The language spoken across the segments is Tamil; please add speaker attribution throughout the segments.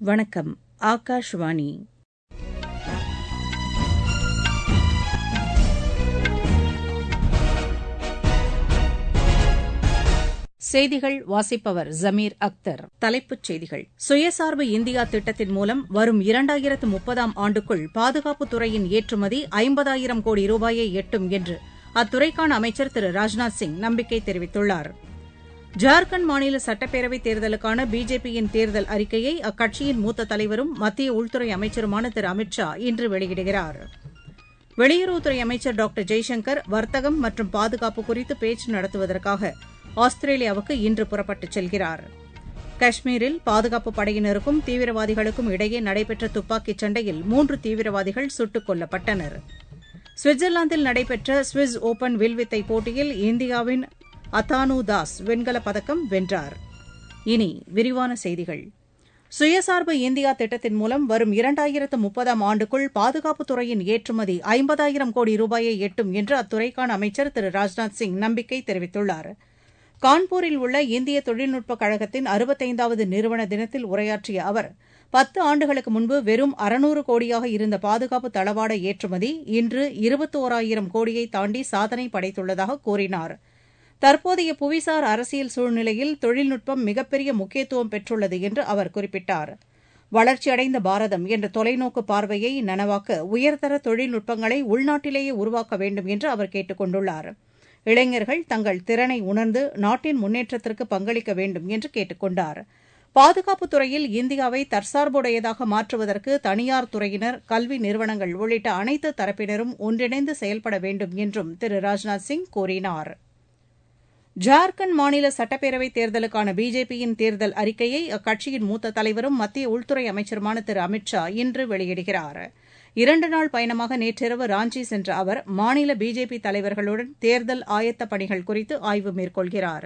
Speaker 1: வணக்கம். ஆகாஷ்வாணி. செய்திகள் வாசிப்பவர் ஜமீர் அக்தர். தலைப்புச் செய்திகள். சுயசார்பு இந்தியா திட்டத்தின் மூலம் வரும் 2030ஆம் ஆண்டுக்குள் பாதுகாப்புத் துறையின் ஏற்றுமதி 50,000 கோடி ரூபாயை எட்டும் என்று அத்துறைக்கான அமைச்சர் திரு ராஜ்நாத் சிங் நம்பிக்கை தெரிவித்துள்ளார். ஜார்க்கண்ட் மாநில சட்டப்பேரவைத் தேர்தலுக்கான பிஜேபியின் தேர்தல் அறிக்கையை அக்கட்சியின் மூத்த தலைவரும் மத்திய உள்துறை அமைச்சருமான திரு அமித் ஷா இன்று வெளியிடுகிறார். வெளியுறவுத்துறை அமைச்சர் டாக்டர் ஜெய்சங்கர் வர்த்தகம் மற்றும் பாதுகாப்பு குறித்து பேச்சு நடத்துவதற்காக ஆஸ்திரேலியாவுக்கு இன்று புறப்பட்டுச் செல்கிறார். காஷ்மீரில் பாதுகாப்புப் படையினருக்கும் தீவிரவாதிகளுக்கும் இடையே நடைபெற்ற துப்பாக்கிச் சண்டையில் 3 தீவிரவாதிகள் சுட்டுக் கொல்லப்பட்டனர். சுவிட்சர்லாந்தில் நடைபெற்ற சுவிஸ் ஒபன் வில்வித்தை போட்டியில் இந்தியாவின் அத்தானு தாஸ் வெண்கலப் பதக்கம் வென்றார். இனி விரிவான செய்திகள். சுயசார்பு இந்தியா திட்டத்தின் மூலம் வரும் 2030ஆம் ஆண்டுக்குள் பாதுகாப்புத் துறையின் ஏற்றுமதி 50,000 கோடி ரூபாயை எட்டும் என்று அத்துறைக்கான அமைச்சர் திரு ராஜ்நாத் சிங் நம்பிக்கை தெரிவித்துள்ளார். கான்பூரில் உள்ள இந்திய தொழில்நுட்பக் கழகத்தின் 65வது நிறுவன தினத்தில் உரையாற்றிய அவர் 10 ஆண்டுகளுக்கு முன்பு வெறும் 600 கோடியாக இருந்த பாதுகாப்பு தளவாட ஏற்றுமதி இன்று 21,000 கோடியை தாண்டி சாதனை படைத்துள்ளதாக கூறினார். தற்போதைய புவிசார் அரசியல் சூழ்நிலையில் தொழில்நுட்பம் மிகப்பெரிய முக்கியத்துவம் பெற்றுள்ளது என்று அவர் குறிப்பிட்டார். வளர்ச்சியடைந்த பாரதம் என்ற தொலைநோக்கு பார்வையை நனவாக்க உயர்தர தொழில்நுட்பங்களை உள்நாட்டிலேயே உருவாக்க வேண்டும் என்று அவர் கேட்டுக் கொண்டுள்ளார். இளைஞர்கள் தங்கள் திறனை உணர்ந்து நாட்டின் முன்னேற்றத்திற்கு பங்களிக்க வேண்டும் என்று கேட்டுக் கொண்டார். பாதுகாப்புத் துறையில் இந்தியாவை தற்சார்புடையதாக மாற்றுவதற்கு தனியார் துறையினர், கல்வி நிறுவனங்கள் உள்ளிட்ட அனைத்து தரப்பினரும் ஒன்றிணைந்து செயல்பட வேண்டும் என்றும் திரு ராஜ்நாத் சிங் கூறினார். ஜார்க்கண்ட் மாநில சட்டப்பேரவைத் தேர்தலுக்கான பிஜேபியின் தேர்தல் அறிக்கையை அக்கட்சியின் மூத்த தலைவரும் மத்திய உள்துறை அமைச்சருமான திரு அமித் ஷா இன்று வெளியிடுகிறார். 2 நாள் பயணமாக நேற்றிரவு ராஞ்சி சென்ற அவர் மாநில பிஜேபி தலைவர்களுடன் தேர்தல் ஆயத்தப் பணிகள் குறித்து ஆய்வு மேற்கொள்கிறார்.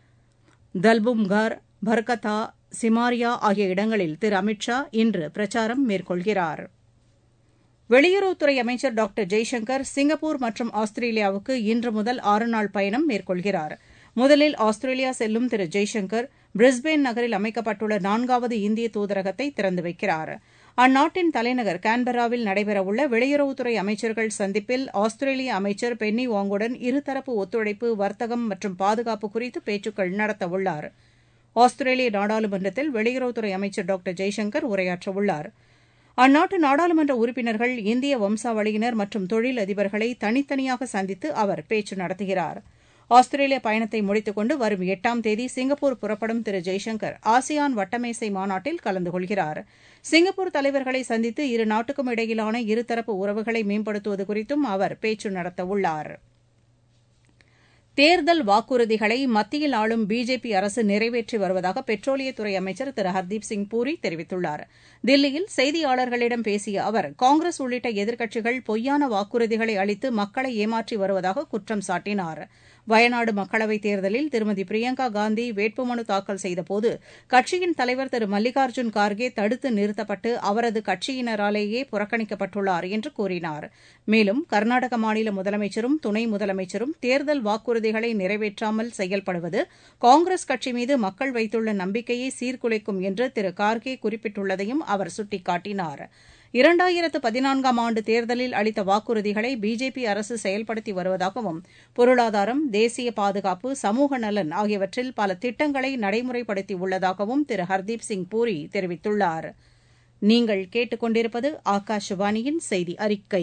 Speaker 1: தல்பும்கார், பர்கதா, சிமாரியா ஆகிய இடங்களில் திரு அமித் ஷா இன்று பிரச்சாரம் மேற்கொள்கிறார். வெளியுறவுத்துறை அமைச்சர் டாக்டர் ஜெய்சங்கர் சிங்கப்பூர் மற்றும் ஆஸ்திரேலியாவுக்கு இன்று முதல் 6 நாள் பயணம் மேற்கொள்கிறார். முதலில் ஆஸ்திரேலியா செல்லும் திரு ஜெய்சங்கர் பிரிஸ்பேன் நகரில் அமைக்கப்பட்டுள்ள 4வது இந்திய தூதரகத்தை திறந்து வைக்கிறார். அந்நாட்டின் தலைநகர் கான்பெராவில் நடைபெறவுள்ள வெளியுறவுத்துறை அமைச்சர்கள் சந்திப்பில் ஆஸ்திரேலிய அமைச்சர் பென்னி வாங்குடன் இருதரப்பு ஒத்துழைப்பு, வர்த்தகம் மற்றும் பாதுகாப்பு குறித்து பேச்சுக்கள் நடத்தவுள்ளார். ஆஸ்திரேலிய நாடாளுமன்றத்தில் வெளியுறவுத்துறை அமைச்சர் டாக்டர் ஜெய்சங்கர் உரையாற்றவுள்ளார். அந்நாட்டு நாடாளுமன்ற உறுப்பினர்கள், இந்திய வம்சாவளியினர் மற்றும் தொழில் அதிபர்களை தனித்தனியாக சந்தித்து அவர் பேச்சு நடத்துகிறார். ஆஸ்திரேலிய பயணத்தை முடித்துக் கொண்டு வரும் 8ஆம் தேதி சிங்கப்பூர் புறப்படும் திரு ஜெய்சங்கர் ஆசியான் வட்டமேசை மாநாட்டில் கலந்து கொள்கிறார். சிங்கப்பூர் தலைவர்களை சந்தித்து இரு நாட்டுக்கும் இடையிலான இருதரப்பு உறவுகளை மேம்படுத்துவது குறித்தும் அவர் பேச்சு நடத்தவுள்ளார். தேர்தல் வாக்குறுதிகளை மத்தியில் ஆளும் பிஜேபி அரசு நிறைவேற்றி வருவதாக பெட்ரோலியத்துறை அமைச்சர் திரு ஹர்தீப் சிங் பூரி தெரிவித்துள்ளார். தில்லியில் செய்தியாளர்களிடம் பேசிய அவர், காங்கிரஸ் உள்ளிட்ட எதிர்க்கட்சிகள் பொய்யான வாக்குறுதிகளை அளித்து மக்களை ஏமாற்றி வருவதாக குற்றம் சாட்டினார். வயநாடு மக்களவைத் தேர்தலில் திருமதி பிரியங்கா காந்தி வேட்புமனு தாக்கல் செய்தபோது கட்சியின் தலைவர் திரு மல்லிகார்ஜுன் கார்கே தடுத்து நிறுத்தப்பட்டு அவரது கட்சியினராலேயே புறக்கணிக்கப்பட்டுள்ளார் என்று கூறினார். மேலும் கர்நாடக மாநில முதலமைச்சரும் துணை முதலமைச்சரும் தேர்தல் வாக்குறுதிகளை நிறைவேற்றாமல் செயல்படுவது காங்கிரஸ் கட்சி மீது மக்கள் வைத்துள்ள நம்பிக்கையை சீர்குலைக்கும் என்று திரு கார்கே குறிப்பிட்டுள்ளதையும் அவர் சுட்டிக்காட்டினார். 2014ஆம் ஆண்டு தேர்தலில் அளித்த வாக்குறுதிகளை பிஜேபி அரசு செயல்படுத்தி வருவதாகவும், பொருளாதாரம், தேசிய பாதுகாப்பு, சமூக நலன் ஆகியவற்றில் பல திட்டங்களை நடைமுறைப்படுத்தியுள்ளதாகவும் திரு ஹர்தீப் சிங் பூரி தெரிவித்துள்ளார். நீங்கள் கேட்டுக் கொண்டிருப்பது ஆகாஷவாணியின் செய்தி அறிக்கை.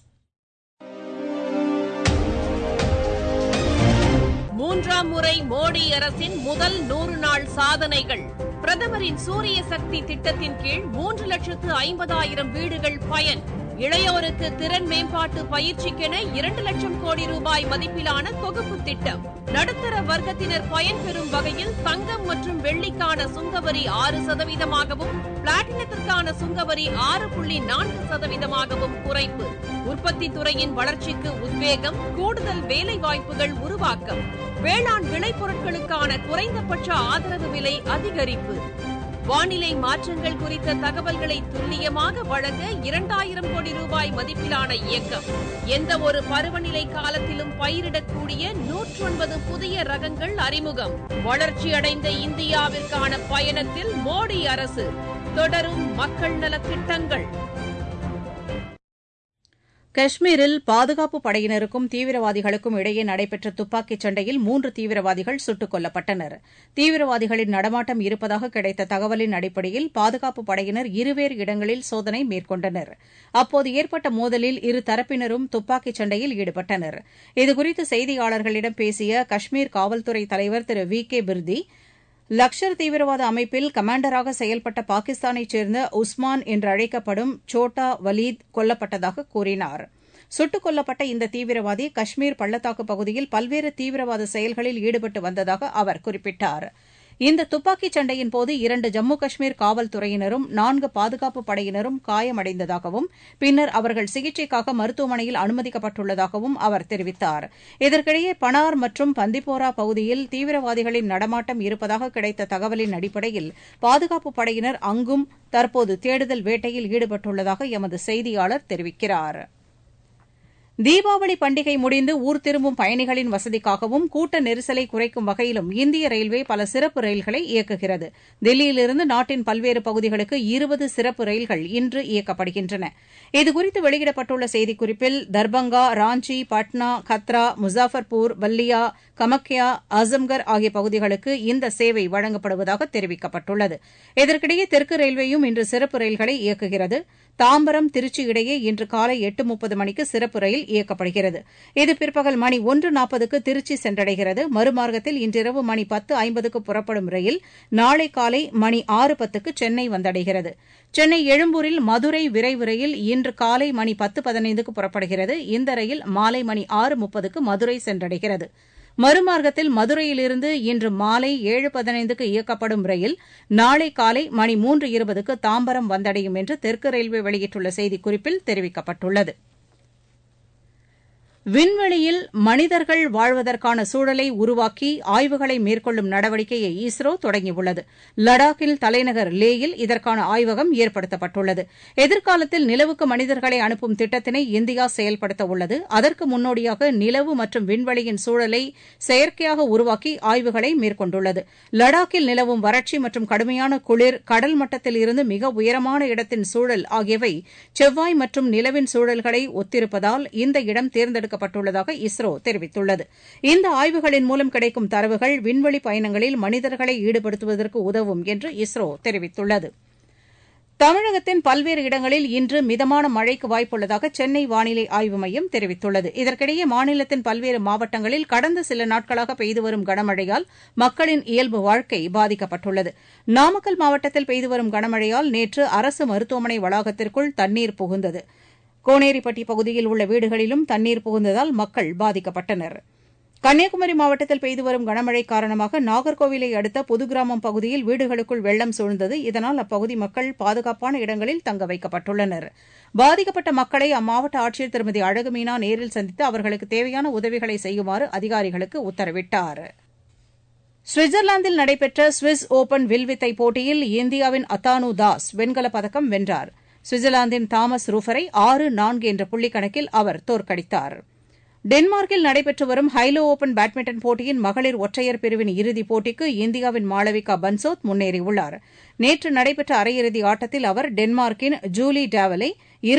Speaker 2: மூன்றாம் முறை மோடி அரசின் முதல் 100 நாள் சாதனைகள். பிரதமரின் சூரிய சக்தி திட்டத்தின் கீழ் 3,50,000 வீடுகள் பயன். இளையோருக்கு திறன் மேம்பாட்டு பயிற்சிக்கென 2 லட்சம் கோடி ரூபாய் மதிப்பிலான தொகுப்பு திட்டம். நடுத்தர வர்க்கத்தினர் பயன்பெறும் வகையில் தங்கம் மற்றும் வெள்ளிக்கான சுங்கவரி 6%, பிளாட்டினத்திற்கான சுங்கவரி 6.4%, குறைப்பு. உற்பத்தி துறையின் வளர்ச்சிக்கு உத்வேகம், கூடுதல் வேலை வாய்ப்புகள் உருவாக்கம். வேளாண் விளைபொருட்களுக்கான குறைந்தபட்ச ஆதரவு விலை அதிகரிப்பு. வானிலை மாற்றங்கள் குறித்த தகவல்களை துல்லியமாக வழங்க 2,000 கோடி ரூபாய் மதிப்பிலான இயக்கம். எந்த ஒரு பருவநிலை காலத்திலும் பயிரிடக்கூடிய 109 புதிய ரகங்கள் அறிமுகம். வளர்ச்சியடைந்த இந்தியாவிற்கான பயணத்தில் மோடி அரசு. தொடரும் மக்கள் நலத் திட்டங்கள்.
Speaker 1: காஷ்மீரில் பாதுகாப்பு படையினருக்கும் தீவிரவாதிகளுக்கும் இடையே நடைபெற்ற துப்பாக்கிச் சண்டையில் 3 தீவிரவாதிகள் சுட்டுக் கொல்லப்பட்டனர். தீவிரவாதிகளின் நடமாட்டம் இருப்பதாக கிடைத்த தகவலின் அடிப்படையில் பாதுகாப்பு படையினர் இருவேறு இடங்களில் சோதனை மேற்கொண்டனர். அப்போது ஏற்பட்ட மோதலில் இரு தரப்பினரும் துப்பாக்கிச் சண்டையில் ஈடுபட்டனர். இதுகுறித்து செய்தியாளர்களிடம் பேசிய காஷ்மீர் காவல்துறை தலைவர் திரு வி.கே. பிர்தி, லஷ்கர் தீவிரவாத அமைப்பில் கமாண்டராக செயல்பட்ட பாகிஸ்தானைச் சேர்ந்த உஸ்மான் என்றழைக்கப்படும் சோட்டா வலீத் கொல்லப்பட்டதாக கூறினார். சுட்டுக் கொல்லப்பட்ட இந்த தீவிரவாதி காஷ்மீர் பள்ளத்தாக்கு பகுதியில் பல்வேறு தீவிரவாத செயல்களில் ஈடுபட்டு வந்ததாக அவர் குறிப்பிட்டார். இந்த துப்பாக்கிச் சண்டையின்போது 2 ஜம்மு காஷ்மீர் காவல்துறையினரும் 4 பாதுகாப்பு படையினரும் காயமடைந்ததாகவும் பின்னர் அவர்கள் சிகிச்சைக்காக மருத்துவமனையில் அனுமதிக்கப்பட்டுள்ளதாகவும் அவர் தெரிவித்தார். இதற்கிடையே பனார் மற்றும் பந்திப்போரா பகுதியில் தீவிரவாதிகளின் நடமாட்டம் இருப்பதாக கிடைத்த தகவலின் அடிப்படையில் பாதுகாப்பு படையினர் அங்கும் தற்போது தேடுதல் வேட்டையில் ஈடுபட்டுள்ளதாக எமது செய்தியாளர் தெரிவிக்கிறார். தீபாவளி பண்டிகை முடிந்து ஊர் திரும்பும் பயணிகளின் வசதிக்காகவும் கூட்ட நெரிசலை குறைக்கும் வகையிலும் இந்திய ரயில்வே பல சிறப்பு ரயில்களை இயக்குகிறது. தில்லியிலிருந்து நாட்டின் பல்வேறு பகுதிகளுக்கு 20 சிறப்பு ரயில்கள் இன்று இயக்கப்படுகின்றன. இதுகுறித்து வெளியிடப்பட்டுள்ள செய்திக்குறிப்பில் தர்பங்கா, ராஞ்சி, பட்னா, கத்ரா, முசாஃபர்பூர், பல்லியா, கமக்யா, ஆசம்கர் ஆகிய பகுதிகளுக்கு இந்த சேவை வழங்கப்படுவதாக தெரிவிக்கப்பட்டுள்ளது. இதற்கிடையே தெற்கு ரயில்வேயும் இன்று சிறப்பு ரயில்களை இயக்குகிறது. தாம்பரம், திருச்சி இடையே இன்று காலை 8:30 மணிக்கு சிறப்பு ரயில் இயக்கப்படுகிறது. இது பிற்பகல் மணி 1:40க்கு திருச்சி சென்றடைகிறது. மறுமார்க்கத்தில் இன்றிரவு மணி 10:50க்கு புறப்படும் ரயில் நாளை காலை மணி 6:10க்கு சென்னை வந்தடைகிறது. சென்னை எழும்பூரில் மதுரை விரைவு ரயில் இன்று காலை மணி 10:15க்கு புறப்படுகிறது. இந்த ரயில் மாலை மணி 6:30க்கு மதுரை சென்றடைகிறது. மறுமார்க்கத்தில் மதுரையிலிருந்து இன்று மாலை 7:15க்கு இயக்கப்படும் ரயில் நாளை காலை மணி 3:20க்கு தாம்பரம் வந்தடையும் என்று தெற்கு ரயில்வே வெளியிட்டுள்ள செய்திக்குறிப்பில் தெரிவிக்கப்பட்டுள்ளது. விண்வெளியில் மனிதர்கள் வாழ்வதற்கான சூழலை உருவாக்கி ஆய்வுகளை மேற்கொள்ளும் நடவடிக்கையை இஸ்ரோ தொடங்கியுள்ளது. லடாக்கில் தலைநகர் லேயில் இதற்கான ஆய்வகம் ஏற்படுத்தப்பட்டுள்ளது. எதிர்காலத்தில் நிலவுக்கு மனிதர்களை அனுப்பும் திட்டத்தினை இந்தியா செயல்படுத்த உள்ளது. அதற்கு முன்னோடியாக நிலவு மற்றும் விண்வெளியின் சூழலை செயற்கையாக உருவாக்கி ஆய்வுகளை மேற்கொண்டுள்ளது. லடாக்கில் நிலவும் வறட்சி மற்றும் கடுமையான குளிர், கடல் மட்டத்தில் இருந்து மிக உயரமான இடத்தின் சூழல் ஆகியவை செவ்வாய் மற்றும் நிலவின் சூழல்களை ஒத்திருப்பதால் இந்த இடம் தேர்ந்தெடுக்கப்பட்டுள்ளதாக இஸ்ரோ தெரிவித்துள்ளது. இந்த ஆய்வுகளின் மூலம் கிடைக்கும் தரவுகள் விண்வெளி பயணங்களில் மனிதர்களை ஈடுபடுத்துவதற்கு உதவும் என்று இஸ்ரோ தெரிவித்துள்ளது. தமிழகத்தின் பல்வேறு இடங்களில் இன்று மிதமான மழைக்கு வாய்ப்புள்ளதாக சென்னை வானிலை ஆய்வு மையம் தெரிவித்துள்ளது. இதற்கிடையே மாநிலத்தின் பல்வேறு மாவட்டங்களில் கடந்த சில நாட்களாக பெய்து வரும் கனமழையால் மக்களின் இயல்பு வாழ்க்கை பாதிக்கப்பட்டுள்ளது. நாமக்கல் மாவட்டத்தில் பெய்து வரும் கனமழையால் நேற்று அரசு மருத்துவமனை வளாகத்திற்குள் தண்ணீர் புகுந்தது. கோனேரிப்பட்டி பகுதியில் உள்ள வீடுகளிலும் தண்ணீர் புகுந்ததால் மக்கள் பாதிக்கப்பட்டனர். கன்னியாகுமரி மாவட்டத்தில் பெய்து வரும் கனமழை காரணமாக நாகர்கோவிலை அடுத்த புதுகிராமம் பகுதியில் வீடுகளுக்குள் வெள்ளம் சூழ்ந்தது. இதனால் அப்பகுதி மக்கள் பாதுகாப்பான இடங்களில் தங்க வைக்கப்பட்டுள்ளனர். பாதிக்கப்பட்ட மக்களை அம்மாவட்ட ஆட்சியர் திருமதி அழகுமீனா நேரில் சந்தித்து அவர்களுக்கு தேவையான உதவிகளை செய்யுமாறு அதிகாரிகளுக்கு உத்தரவிட்டார். சுவிட்சர்லாந்தில் நடைபெற்ற சுவிஸ் ஓபன் வில்வித்தை போட்டியில் இந்தியாவின் அத்தானு தாஸ் வெண்கலப் பதக்கம் வென்றார். சுவிட்சர்லாந்தின் தாமஸ் ரூஃபரை 6-4 என்ற புள்ளிக்கணக்கில் அவர் தோற்கடித்தார். டென்மார்க்கில் நடைபெற்று வரும் ஹைலோ ஓபன் பேட்மிண்டன் போட்டியின் மகளிர் ஒற்றையர் பிரிவின் இறுதிப் போட்டிக்கு இந்தியாவின் மாளவிகா பன்சோத் முன்னேறியுள்ளார். நேற்று நடைபெற்ற அரையிறுதி ஆட்டத்தில் அவர் டென்மார்க்கின் ஜூலி டாவலை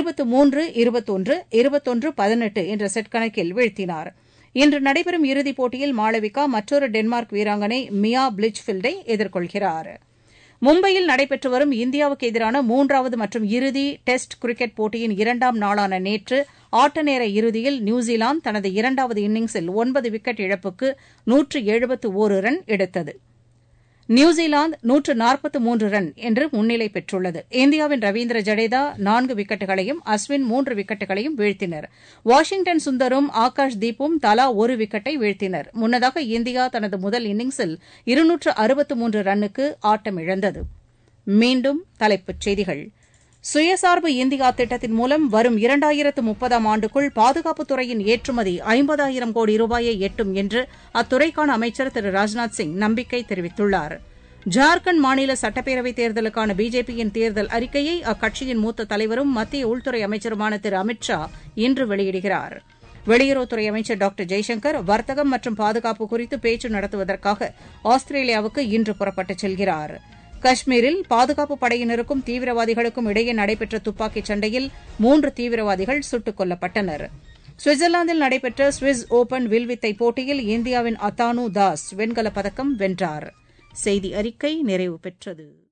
Speaker 1: 23-21, 21-18 என்ற செட் கணக்கில் வீழ்த்தினார். இன்று நடைபெறும் இறுதிப் போட்டியில் மாளவிகா மற்றொரு டென்மார்க் வீராங்கனை மியா பிளிச்ஃபீல்டை எதிர்கொள்கிறார். மும்பையில் நடைபெற்று வரும் இந்தியாவுக்கு எதிரான 3வது மற்றும் இறுதி டெஸ்ட் கிரிக்கெட் போட்டியின் 2ஆம் நாளான நேற்று ஆட்ட நேர இறுதியில் நியூசிலாந்து தனது 2வது இன்னிங்ஸில் 9 விக்கெட் இழப்புக்கு 171 ரன் எடுத்தது. நியூசிலாந்து 143 ரன் என்று முன்னிலை பெற்றுள்ளது. இந்தியாவின் ரவீந்திர ஜடேஜா 4 விக்கெட்டுகளையும் அஸ்வின் 3 விக்கெட்டுகளையும் வீழ்த்தினர். வாஷிங்டன் சுந்தரும் ஆகாஷ் தீப்பும் தலா 1 விக்கெட்டை வீழ்த்தினர். முன்னதாக இந்தியா தனது முதல் இன்னிங்ஸில் 263 ரன்னுக்கு ஆட்டமிழந்தது. மீண்டும் தலைப்புச் செய்திகள். சுயசார்பு இந்தியா திட்டத்தின் மூலம் வரும் 2030ஆம் ஆண்டுக்குள் பாதுகாப்புத் துறையின் ஏற்றுமதி 50,000 கோடி ரூபாயை எட்டும் என்று அத்துறைக்கான அமைச்சர் திரு ராஜ்நாத் சிங் நம்பிக்கை தெரிவித்துள்ளார். ஜார்க்கண்ட் மாநில சட்டப்பேரவைத் தேர்தலுக்கான பிஜேபியின் தேர்தல் அறிக்கையை அக்கட்சியின் மூத்த தலைவரும் மத்திய உள்துறை அமைச்சருமான திரு அமித் ஷா இன்று வெளியிடுகிறார். வெளியுறவுத்துறை அமைச்சர் டாக்டர் ஜெய்சங்கர் வர்த்தகம் மற்றும் பாதுகாப்பு குறித்து பேச்சு நடத்துவதற்காக ஆஸ்திரேலியாவுக்கு இன்று புறப்பட்டுச் செல்கிறார். காஷ்மீரில் பாதுகாப்புப் படையினருக்கும் தீவிரவாதிகளுக்கும் இடையே நடைபெற்ற துப்பாக்கிச் சண்டையில் 3 தீவிரவாதிகள் சுட்டுக் கொல்லப்பட்டனர். சுவிட்சர்லாந்தில் நடைபெற்ற சுவிஸ் ஒபன் வில்வித்தை போட்டியில் இந்தியாவின் அத்தானு தாஸ் வெண்கலப் பதக்கம் வென்றார். செய்தி அறிக்கை நிறைவு பெற்றது.